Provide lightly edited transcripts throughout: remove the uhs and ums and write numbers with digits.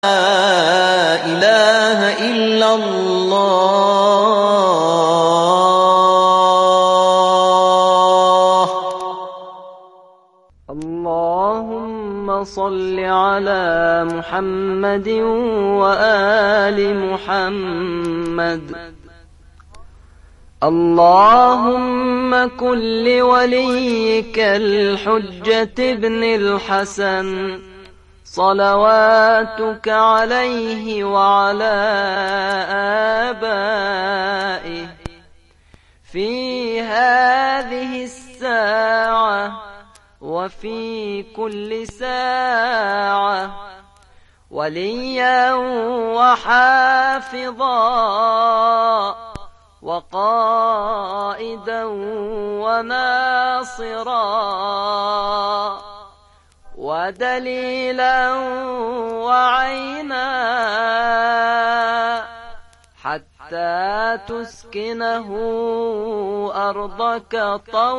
إله إلا الله. اللهم صل على محمد وآل محمد. اللهم كن لوليك الحجة ابن الحسن صلواتك عليه وعلى آبائه في هذه الساعة وفي كل ساعة وليا وحافظا وقائدا وناصرا ودليلا وعينا حتى تسكنه أرضك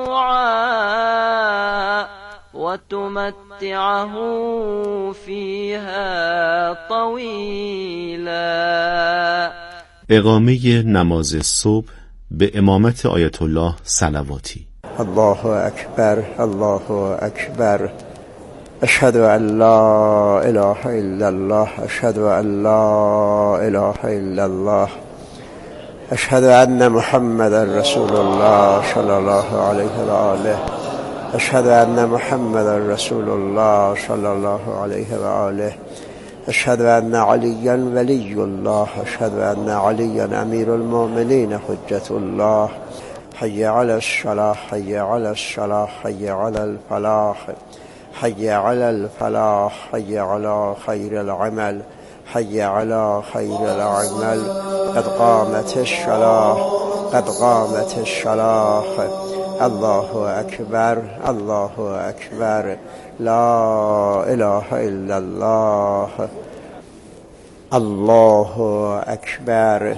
طوعا وتمتعه فيها طويلا. اقامه نماز صبح به امامت آیت الله صلواتی. الله اکبر، الله اکبر. اشهد ان لا اله الا الله، اشهد ان لا اله الا الله، اشهد ان محمد رسول الله صلی الله علیه و آله، اشهد ان محمد رسول الله صلی الله علیه و آله، اشهد ان علیا ولی الله، اشهد ان علیا امیر المؤمنین حجة الله. حي على الصلاة، حي على الصلاة، حي على الفلاح، حي على الفلاح، حي على خير العمل، حي على خير العمل. قد قامت الصلاة، قد قامت الصلاة. الله أكبر، الله أكبر. لا إله إلا الله. الله أكبر.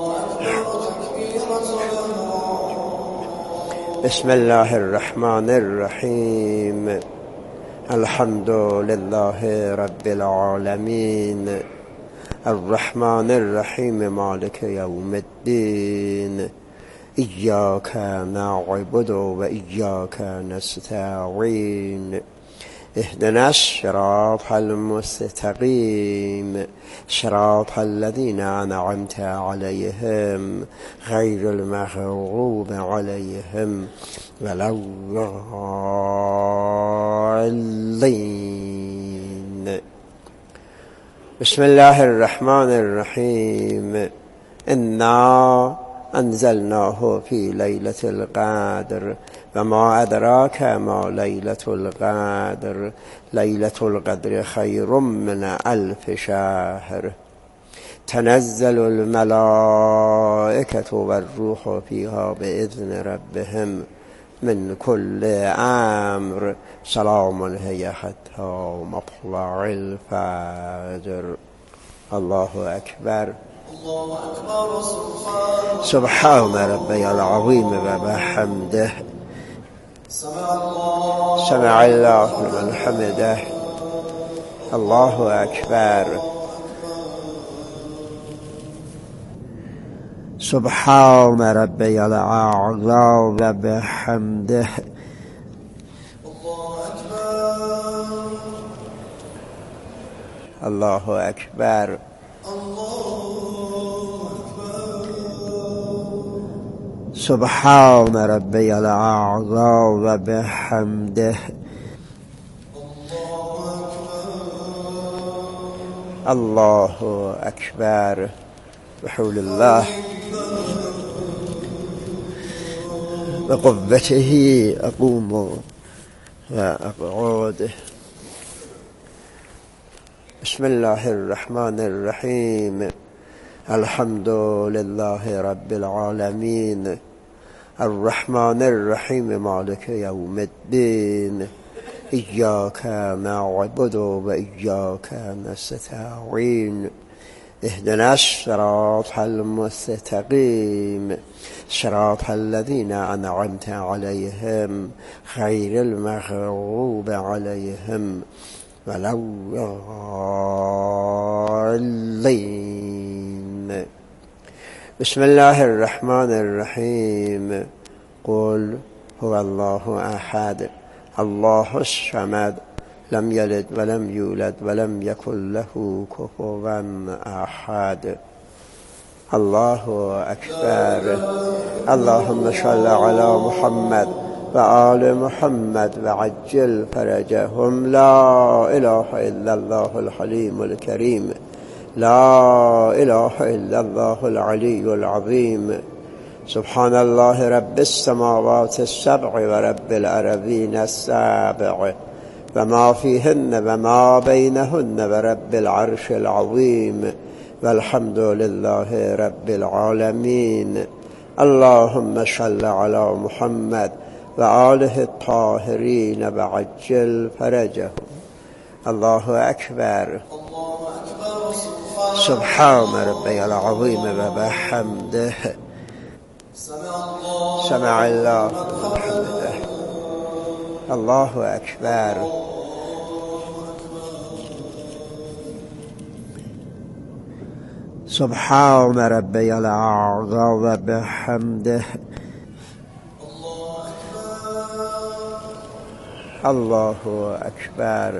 بسم الله الرحمن الرحيم. الحمد لله رب العالمين، الرحمن الرحيم، مالك يوم الدين. إياك نعبد وإياك نستعين. اهدنا الصراط المستقيم، صراط الذين أنعمت عليهم غير المغضوب عليهم ولا الضالين. بسم الله الرحمن الرحيم. إنا أنزلناه في ليلة القدر وما أدراك ما ليلة القدر. ليلة القدر خير من 1000 شهر. تنزل الملائكة والروح فيها بإذن ربهم من كل أمر. سلام هي حتى مطلع الفجر. الله أكبر. سبحان ربي العظيم وبحمده. سمع الله لمن حمده. الله أكبر. سبحان ربي الأعلى وبحمده. الله أكبر. سبحان ربي الأعلى وبحمده. الله أكبر. بحول الله بقوته أقوم وأقعد. بسم الله الرحمن الرحيم. الحمد لله رب العالمين، الرحمن الرحيم، مالك يوم الدين. إياك نعبد وإياك نستعين. اهدنا الصراط المستقيم، صراط الذين أنعمت عليهم غير المغضوب عليهم ولا الضالين. بسم الله الرحمن الرحيم. قل هو الله أحد الله الصمد لم يلد ولم يولد ولم يكن له كفوا أحد. الله أكبر. اللهم صل على محمد وآل محمد وعجل فرجهم. لا إله إلا الله الحليم الكريم. لا إله إلا الله العلي العظيم. سبحان الله رب السماوات السبع ورب الأرضين السبع وما فيهن وما بينهن ورب العرش العظيم والحمد لله رب العالمين. اللهم صل على محمد وآله الطاهرين وعجل فرجهم. الله أكبر. سبحان ربي العظيم وبحمده. سمع الله لمن حمده. الله أكبر. سبحان ربي الأعلى وبحمده. الله أكبر.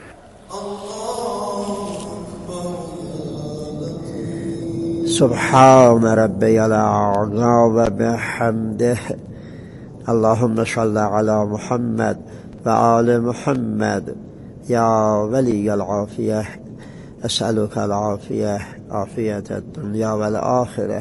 سبحان ربي الأعلى وبحمده. اللهم صل على محمد وآل محمد. يا ولي العافية أسألك العافية عافية الدنيا والآخرة.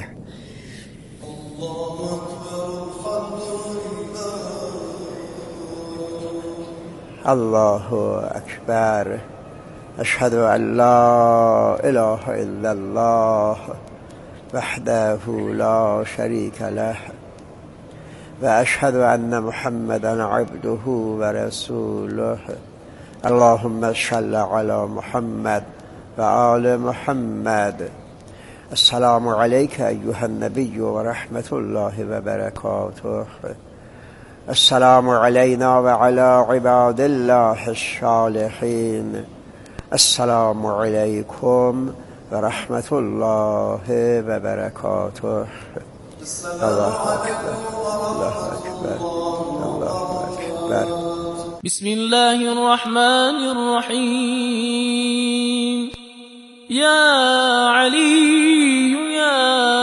الله أكبر. أشهد أن لا إله إلا الله وحده لا شريك له وأشهد أن محمدا عبده ورسوله. اللهم صل على محمد وآل محمد. السلام عليك أيها النبي ورحمة الله وبركاته. السلام علينا وعلى عباد الله الصالحين. السلام عليكم ورحمة الله وبركاته. الله أكبر. الله أكبر. الله أكبر. بسم الله الرحمن الرحيم. يا علي يا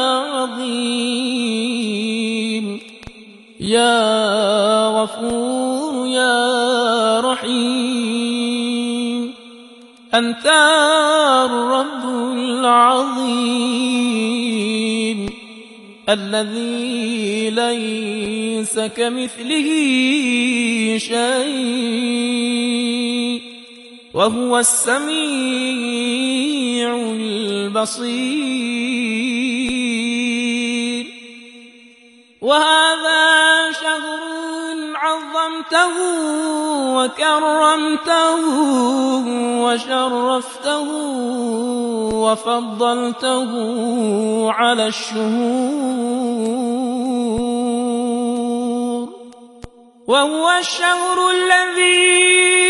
عظيم يا غفور يا رحيم. أنت الرب العظيم الذي ليس كمثله شيء وهو السميع البصير. وهذا شهر عظمته وكرمته وشرفته وفضلته على الشهور، وهو الشهر الذي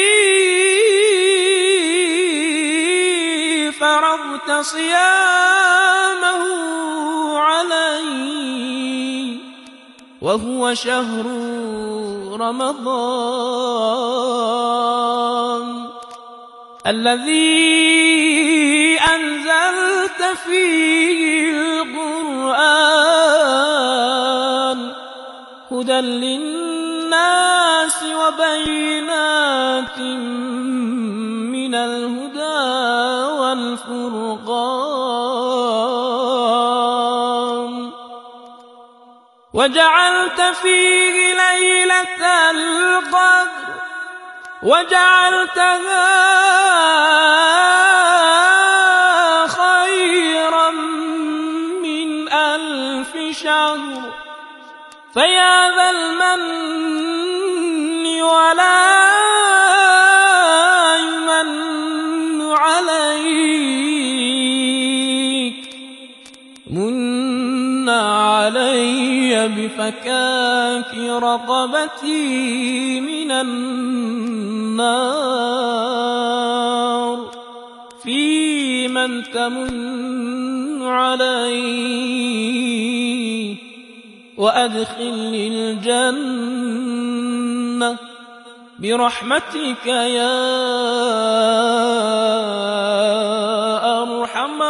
فرضت صيامه علي، وهو شهر رمضان الذي أنزلت فيه القرآن هدى للناس وبينات من الهدى والفرقان، وجعلت فيه ليلة القدر وجعلتها خيرا من 1000 شهر. فيا ذا المن ولا يمن عليك، من علي بفكاك رقبتي من النار في من تمن علي وأدخلني الجنة برحمتك يا أرحم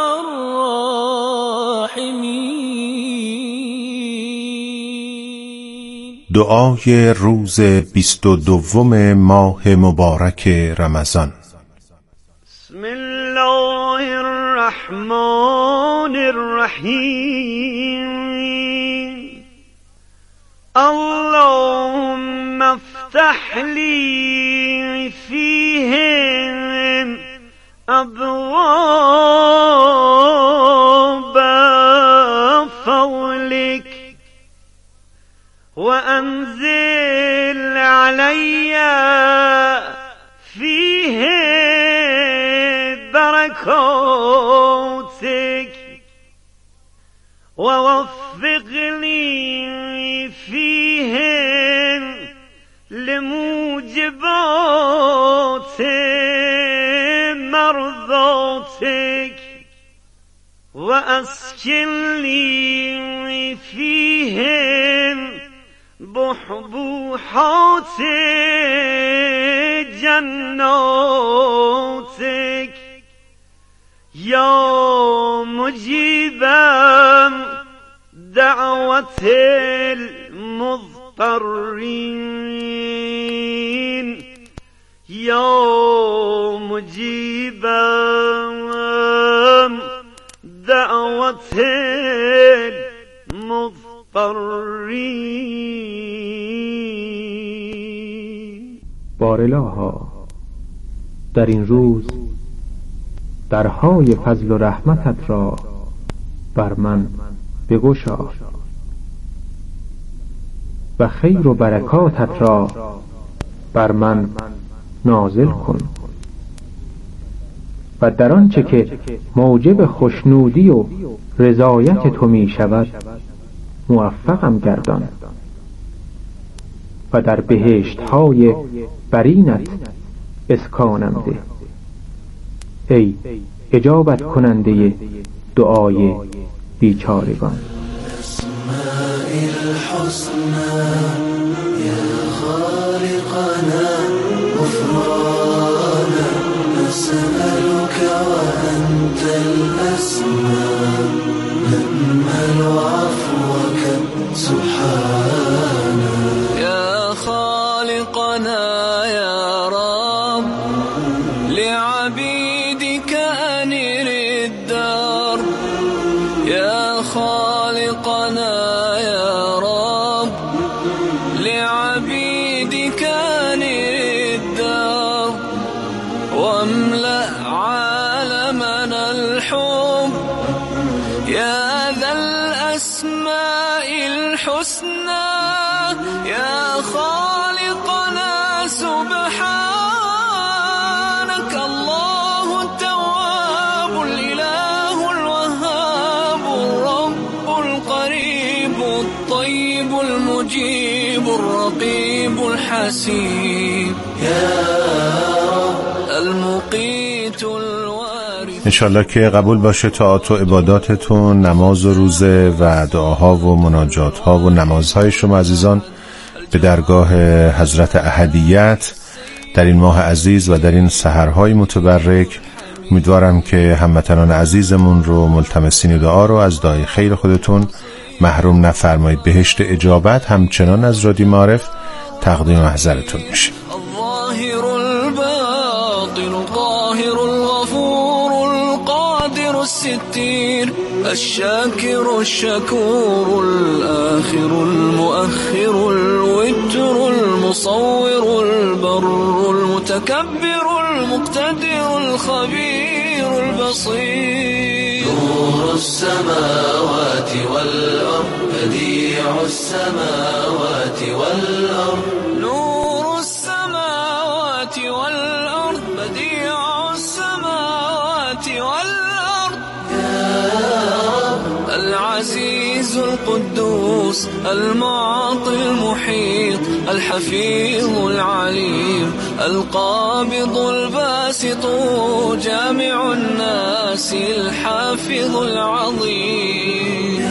الراحمين. دعای روز 22 ماه مبارک رمضان. بسم الله الرحمن الرحیم. اللهم افتح لي فيهم أبواب فضلك وأنزل علي فيه بركاتك ووفقني فيهم لموجبات مرضاتك وأسكنني فيهم بحبوحات جناتك يا مجيبا دعوة المضطرين يا مجيبا دعوة المضطرين. بارالها در این روز درهای فضل و رحمتت را بر من بگشا و خیر و برکاتت را بر من نازل کن و در آنچه که موجب خوشنودی و رضایت تو می شود موفقم گردان و در بهشت های برینت اسکانم ده ای اجابت کننده دعای بیچارگان. اسماء الحسنى يا خالقنا غفرانا نسألك وأنت الأسماء نأمل عفوك سبحانا يا خالقنا يا رب لعبيدك أنر الدار يا خالقنا يا رب لعبيدك أنر الدار واملأ عالمنا الحب يا ذا الأسماء الحسنى يا خالقنا سبحانك الله التواب الإله الوهاب الرب القريب الطيب المجيب الرقيب الحسيب يا رب المقيت الوارث. انشالله که قبول باشه طاعات و عباداتتون، نماز و روزه و دعاها و مناجاتها و نمازهای شما عزیزان به درگاه حضرت احدیت در این ماه عزیز و در این سحرهای متبرک. امیدوارم که هموطنان عزیزمون رو ملتمسین دعا رو از دعای خیر خودتون محروم نفرمایید. بهشت اجابت همچنان از رادیو معارف تقدیم محضرتون میشه. الظاهر الباطن القاهر الغفور القادر الستير الشاكر الشكور الآخر المؤخر الوتر المصور البر المتكبر المقتدر الخبير البصير نور السماوات والأرض بديع السماوات والأرض نور السماوات والأرض بديع السماوات والأرض يا رب العزيز العزيز القدوس المعطي المحيط الحفيظ العليم القابض الباسط جامع الناس الحافظ العظيم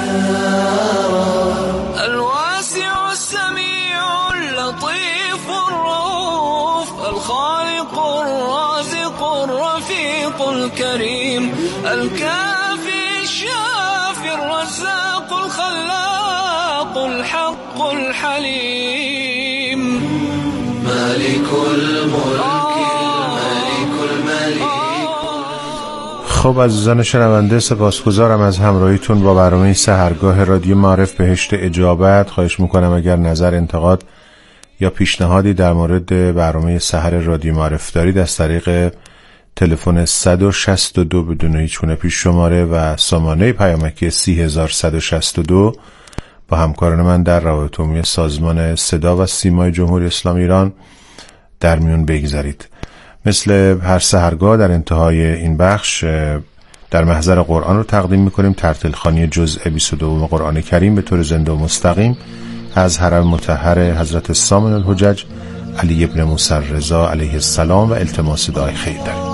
الواسع السميع اللطيف الرؤوف الخالق الرازق الرفيق الكريم الكافي الشافي الرزاق الخلاق الحق الحليم مالك الملك الملك الملك. خب عزیزان شنونده، سپاسگزارم از همراهیتون با برنامه سحرگاه رادیو معارف بهشت اجابت. خواهش میکنم اگر نظر، انتقاد یا پیشنهادی در مورد برنامه سحر رادیو معارف دارید از طریق تلفن 162 بدون هیچ گونه پیش شماره و سامانه پیامکی 30162 با همکاران من در روابط عمومی سازمان صدا و سیمای جمهوری اسلامی ایران در میون بگذارید. مثل هر سحرگاه در انتهای این بخش در محضر قرآن رو تقدیم میکنیم، ترتیلخوانی جزء 22 قرآن کریم به طور زنده و مستقیم از حرم مطهر حضرت سامن الحجج علی ابن موسی رضا علیه السلام و التماس دعای خیر داریم.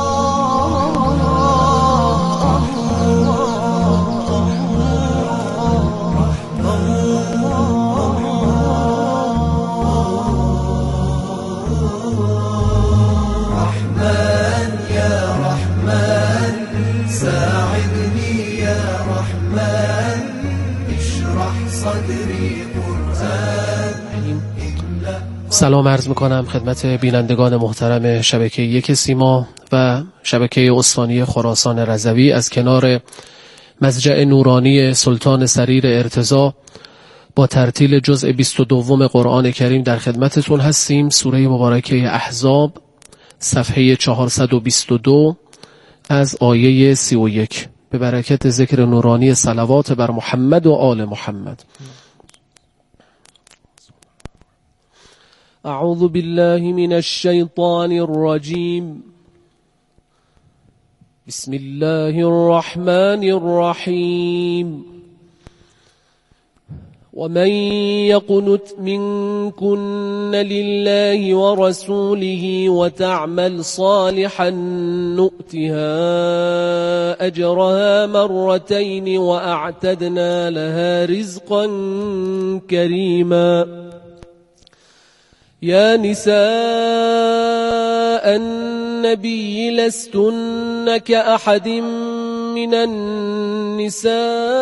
سلام عرض میکنم خدمت بینندگان محترم شبکه یک سیما و شبکه استانی خراسان رضوی. از کنار مضجع نورانی سلطان سریر ارتضا با ترتیل جزء 22 قرآن کریم در خدمتتون هستیم. سوره مبارکه احزاب صفحه 422 از آیه 31 به برکت ذکر نورانی صلوات بر محمد و آل محمد. اعوذ بالله من الشیطان الرجیم. بسم الله الرحمن الرحیم. ومن يقنت منكن لله ورسوله وتعمل صالحا نؤتها أجرها مرتين وأعتدنا لها رزقا كريما. يا نساء النبي لستن كأحد من النساء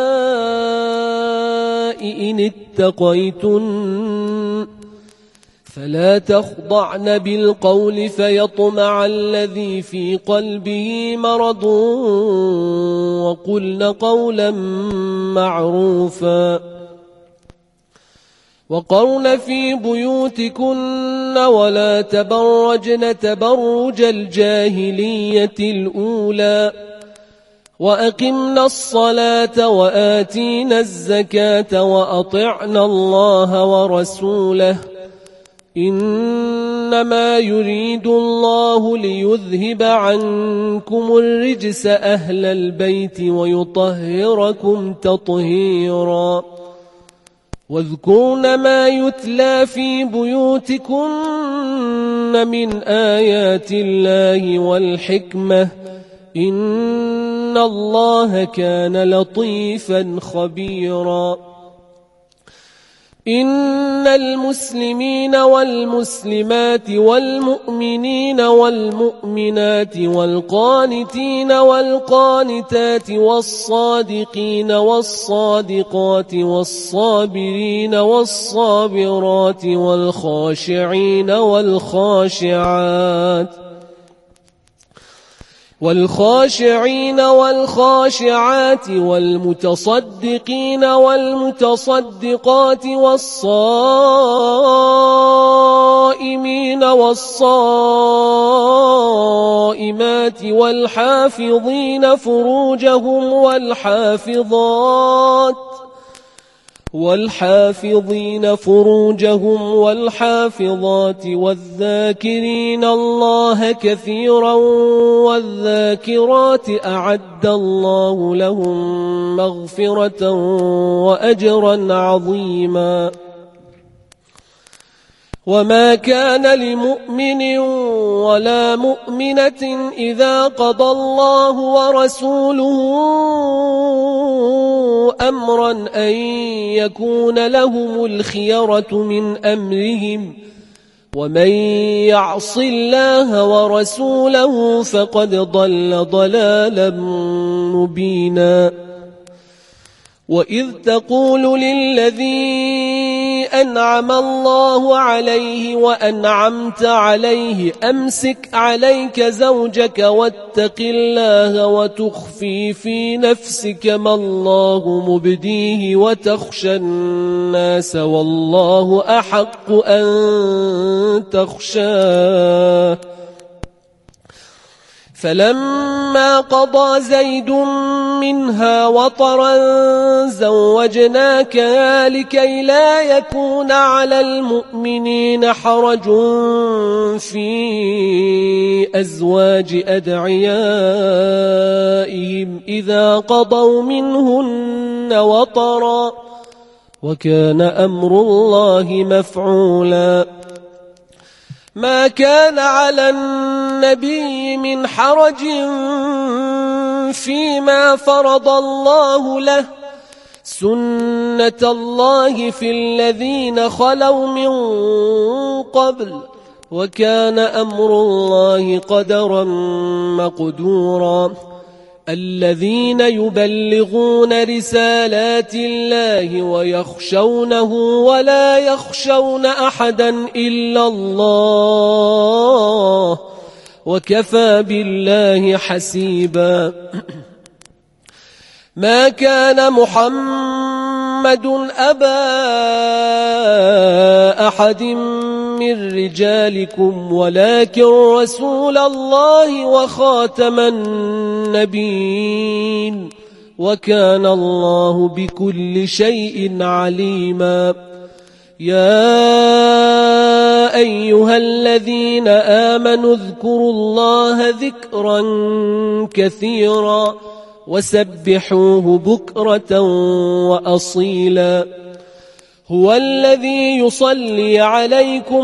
إن اتقيتن فلا تخضعن بالقول فيطمع الذي في قلبه مرض وقلن قولا معروفا. وقرن في بيوتكن ولا تبرجن تبرج الجاهلية الأولى وأقمنا الصلاة وآتينا الزكاة وأطعنا الله ورسوله إنما يريد الله ليذهب عنكم الرجس أهل البيت ويطهركم تطهيرا. واذكرن ما يتلى في بيوتكن من آيات الله والحكمة إن الله كان لطيفا خبيرا. إن المسلمين والمسلمات والمؤمنين والمؤمنات والقانتين والقانتات والصادقين والصادقات والصابرين والصابرات والخاشعين والخاشعات والمتصدقين والمتصدقات والصائمين والصائمات والحافظين فروجهم والحافظين فروجهم والحافظات والذاكرين الله كثيرا والذاكرات أعد الله لهم مغفرة وأجرا عظيما. وما كان لمؤمن ولا مؤمنة إذا قضى الله ورسوله أمرا أن يكون لهم الخيرة من أمرهم ومن يعص الله ورسوله فقد ضل ضلالا مبينا. وإذ تقول للذي أنعم الله عليه وأنعمت عليه أمسك عليك زوجك واتق الله وتخفي في نفسك ما الله مبديه وتخشى الناس والله أحق أن تخشاه. فلما قضى زيد منها وطرا زوجناكها لكي لا يكون على المؤمنين حرج في أزواج أدعيائهم إذا قضوا منهن وطرا وكان أمر الله مفعولا. ما كان على النبي من حرج فيما فرض الله له سنة الله في الذين خلوا من قبل وكان أمر الله قدرا مقدورا. الذين يبلغون رسالات الله ويخشونه ولا يخشون أحدا إلا الله وكفى بالله حسيبا. ما كان محمد أبا أحد من رجالكم ولكن رسول الله وخاتم النبيين وكان الله بكل شيء عليما. يا أيها الذين آمنوا اذكروا الله ذكرا كثيرا وسبحوه بكرة وأصيلا. هو الذي يصلي عليكم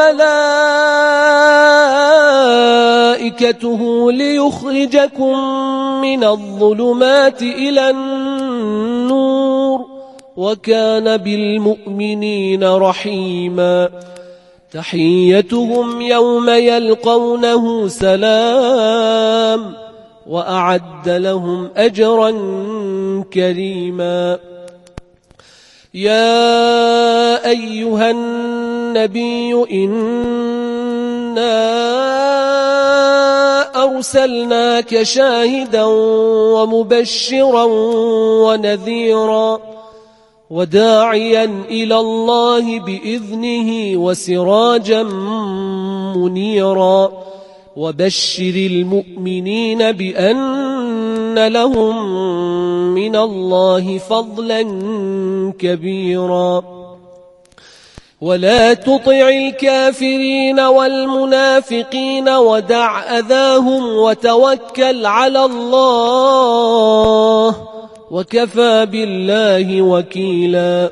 وملائكته ليخرجكم من الظلمات إلى النور وكان بالمؤمنين رحيما. تحيتهم يوم يلقونه سلام وأعد لهم أجرا كريما. يا أيها النبي إنا أرسلناك شاهدا ومبشرا ونذيرا وداعيا إلى الله بإذنه وسراجا منيرا. وبشر المؤمنين بأن لهم من الله فضلا كبيرا. ولا تطع الكافرين والمنافقين ودع أذاهم وتوكل على الله وكفى بالله وكيلا.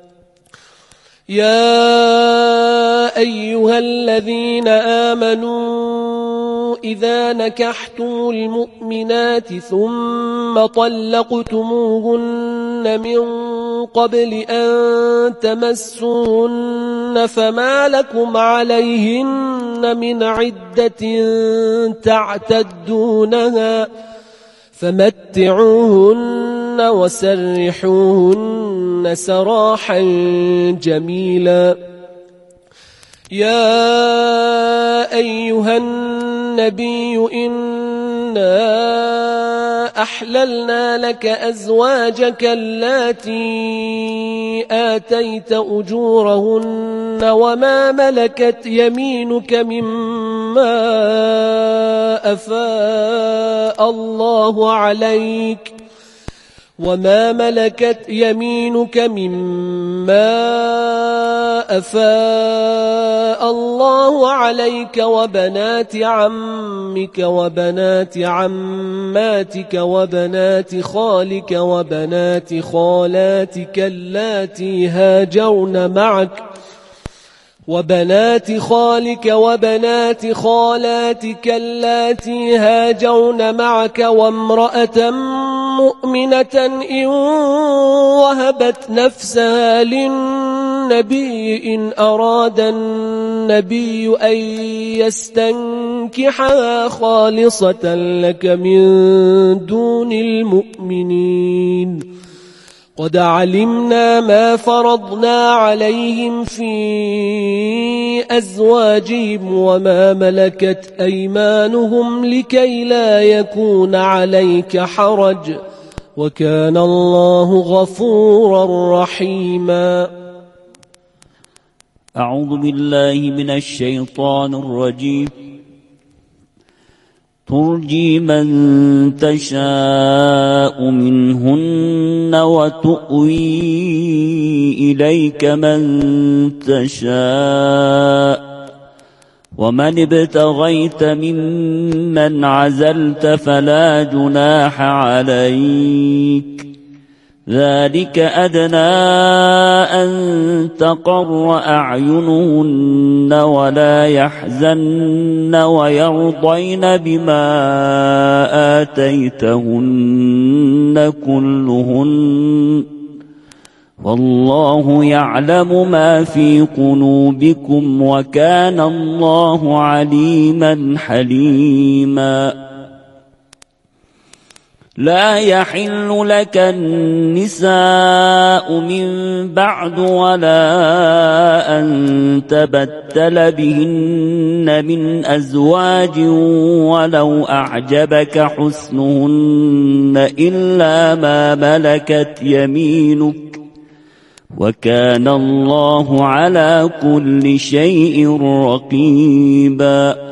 يا أيها الذين آمنوا إذا نكحتم المؤمنات ثم طلقتموهن من قبل أن تمسوهن فما لكم عليهن من عدة تعتدونها فمتعوهن وسرحوهن سراحا جميلا. يا أيها النبي إنا أحللنا لك أزواجك اللاتي آتيت أجورهن وما ملكت يمينك مما أفاء الله عليك وما ملكت يمينك مما أفاء الله عليك وبنات عمك وبنات عماتك وبنات خالك وبنات خالاتك اللاتي هاجرن معك وبنات خالك وبنات خالاتك اللاتي هاجرن معك وامرأة مؤمنة إن وهبت نفسها للنبي إن أراد النبي أن يستنكحها خالصة لك من دون المؤمنين قد علمنا ما فرضنا عليهم في أزواجهم وما ملكت أيمانهم لكي لا يكون عليك حرج وكان الله غفورا رحيما. أعوذ بالله من الشيطان الرجيم. ترجي من تشاء منهن وتؤوي إليك من تشاء ومن ابتغيت ممن عزلت فلا جناح عليك ذلك أدنى أن تقر أعينهن ولا يحزن ويرضين بما آتيتهن كلهن والله يعلم ما في قلوبكم وكان الله عليما حليما. لا يحل لك النساء من بعد ولا أن تبتل بهن من أزواج ولو أعجبك حسنهن إلا ما ملكت يمينك وكان الله على كل شيء رقيبا.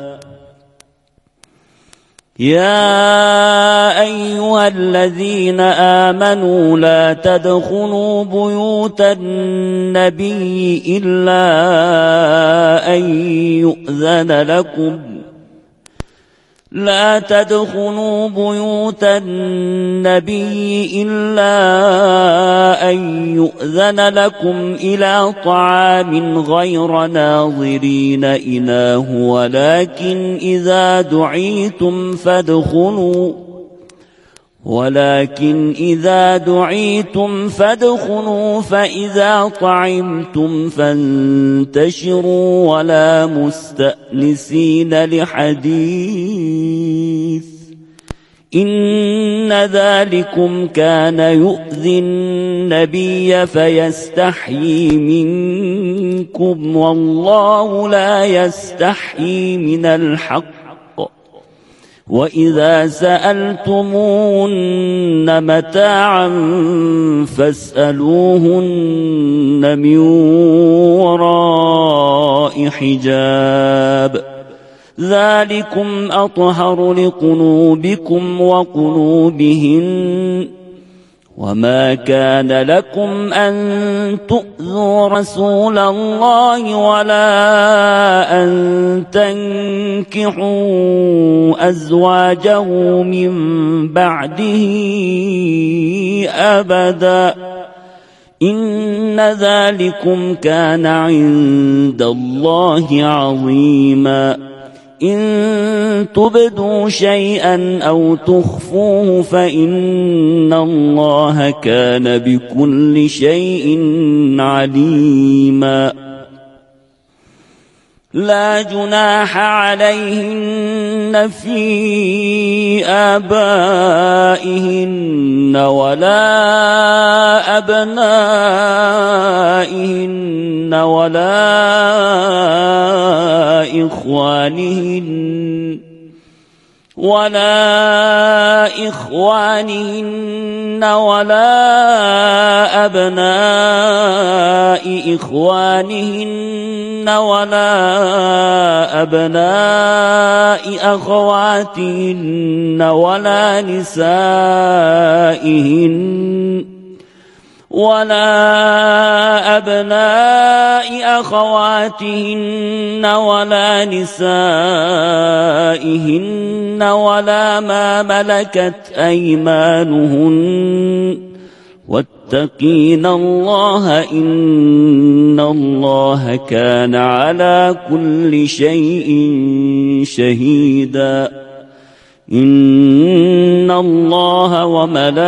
يا أيها الذين آمنوا لا تدخلوا بيوت النبي إلا أن يؤذن لكم لا تدخلوا بيوت النبي إلا أن يؤذن لكم إلى طعام غير ناظرين إناه ولكن إذا دعيتم فادخلوا فإذا طعمتم فانتشروا ولا مستأنسين لحديث إن ذلكم كان يؤذي النبي فيستحيي منكم والله لا يستحيي من الحق وإذا سألتموهن متاعا فاسألوهن من وراء حجاب ذلكم أطهر لقلوبكم وقلوبهن وما كان لكم أن تؤذوا رسول الله ولا أن تنكحوا أزواجه من بعده أبدا إن ذلكم كان عند الله عظيما. إن تبدوا شيئا أو تخفوه فإن الله كان بكل شيء عليما. لا جناح عليهن في آبائهن ولا أبنائهن ولا إخوانهن ولا أبناء إخوانهن ولا أبناء أخواتهن ولا نسائهن ولا أبناء أخواتهن ولا نسائهن ولا ما ملكت أيمانهن واتقين الله إن الله كان على كل شيء شهيدا. إن الله وملائكته